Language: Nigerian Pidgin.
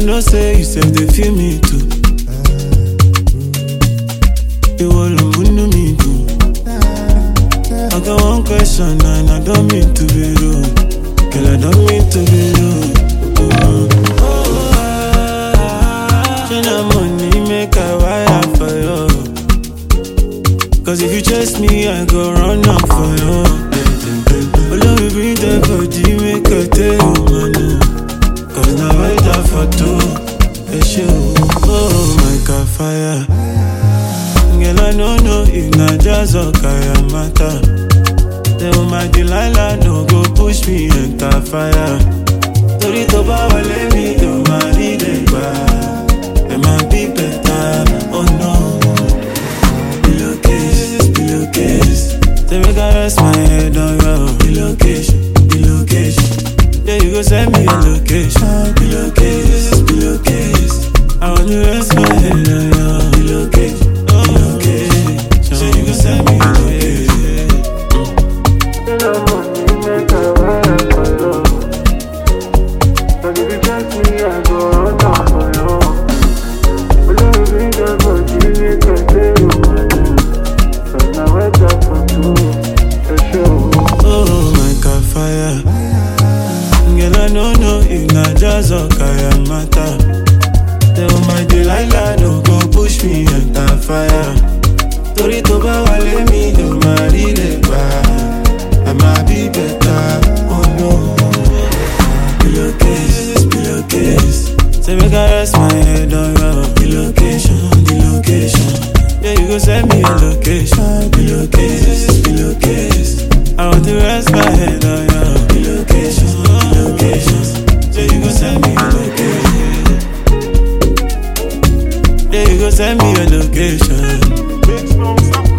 know say you said they feel me too. You all know me too. I got one question and I don't mean to be rude. Girl, I don't mean to be rude. Shana money make a wire for you. Cause if you chase me, I go run up for you. Although we bring the body, make a tell you, man. Cause now I die for two. Oh, my God, fire. Girl, I don't know if not just a kaya matter. Tell my Delilah, no go push me enter fire. Tori to power, let me do my leading back. It might be better, oh no. Pillowcase. Say make I rest my head on your pillowcase. Yeah, you go send me a location. Pillowcase. I want to rest my head on your pillowcase. So you go send me a location. Oh my God, fire. Girl, I don't know if not just a kaya matter. Tell my Delilah, no go push me enter fire. Tori to power, let me do my relay back. I might be better, oh no. Pillowcase. Say make I rest my head on your pillowcation. Yeah, you go send me a location. Pillowcase. I want to rest my head on your pillowcation. So you go send me a location. Yeah, you go send me a location.